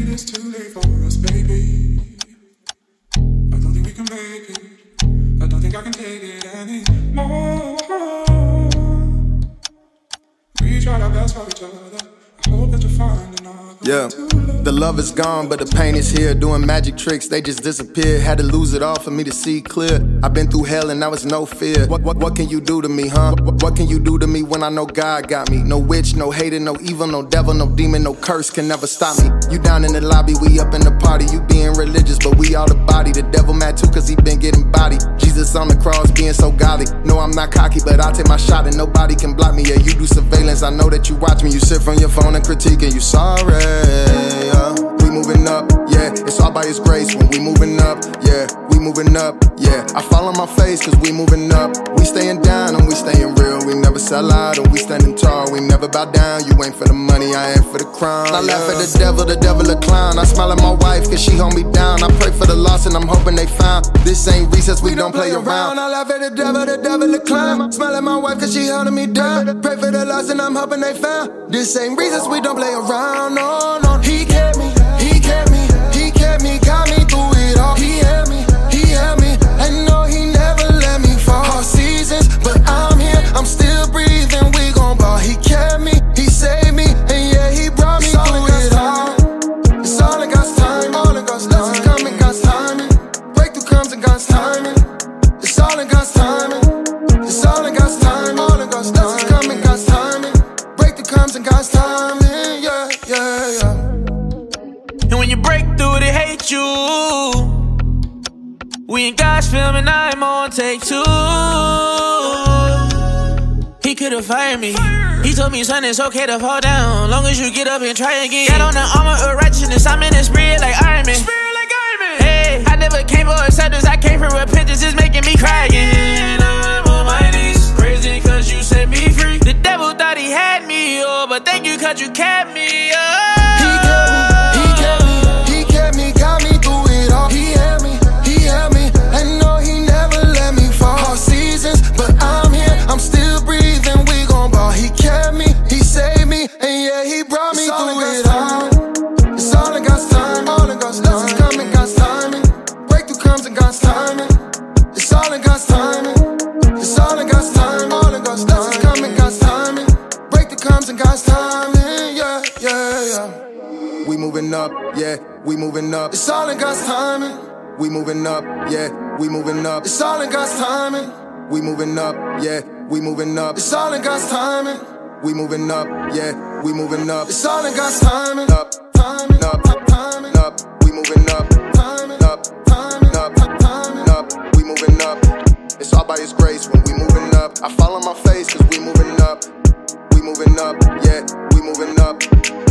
it's too late for us, baby. I don't think we can make it. I don't think I can take it anymore. We tried our best for each other. I hope that you find another. Yeah, the love is gone, but the pain is here. Doing magic tricks, they just disappeared. Had to lose it all for me to see clear. I've been through hell and now it's no fear. What can you do to me, huh? What can you do to me when I know God got me? No witch, no hater, no evil, no devil, no demon, no curse can never stop me. You down in the lobby, we up in the party. You being religious, but we all the body. The devil mad too, cause he been getting body. Jesus on the cross, being so godly. No, I'm not cocky, but I'll take my shot and nobody can block me. Yeah, you do surveillance, I know that you watch me. You sit from your phone and critique and you sorry. We moving up, yeah, it's all by his grace when we moving up, yeah, we moving up, yeah. I fall on my face cause we moving up. We staying down and we staying real. We never sell out and we standing tall. We never bow down, you ain't for the money, I ain't for the crown. I laugh at the devil a clown. I smile at my wife cause she hold me down. I pray for the lost and I'm hoping they found. This ain't recess, we don't play around. I laugh at the devil a clown. Smile at my wife cause she holding me down. Pray for the lost and I'm hoping they found. This ain't recess, we don't play around, no, no. He kept me, got me through it all. He held me, I know he never let me fall. All seasons, but I'm here, I'm still breathing, we gon' ball. He kept me, he saved me, and yeah, he brought me through it all. It's all in God's time, all in God's time. Blessings come in God's timing, breakthrough comes in God's timing. It's all in God's timing, it's all in God's time, all in God's time. Blessings come in God's timing, breakthrough comes in God's timing, yeah, yeah, yeah. And when you break through, they hate you. We in God's film and I'm on take 2. He could've fired me. He told me, son, it's okay to fall down, long as you get up and try again. Got on the armor of righteousness, I'm in the spirit like Iron Man. Hey, I never came for acceptance, I came for repentance. It's making me cry again. I'm on my knees, praising cause you set me free. The devil thought he had me, oh, but thank you cause you kept me, oh. Got me through it all. He held me, I know he never let me fall. All seasons, but I'm here, I'm still breathing, we gon' ball. He kept me, he saved me, and yeah, he brought me through it all. It's all in God's time, all in God's time. Blessings come in God's timing, breakthrough comes in God's timing. It's all in God's timing, it's all in God's time, all in God's time. Blessings come in God's timing, breakthrough comes in God's timing, yeah, yeah, yeah. We moving up, yeah, we moving up. It's all in God's timing. We moving up, yeah, we moving up. It's all in God's timing. We moving up, yeah, we moving up. It's all in God's timing. We moving up, yeah, we moving up. It's all in God's timing. Up, timing, up, timing, up. We moving up, timing, up, timing, up, timing, up. We moving up. It's all by His grace when we moving up. I fall on my face 'cause we moving up. We moving up, yeah, we moving up.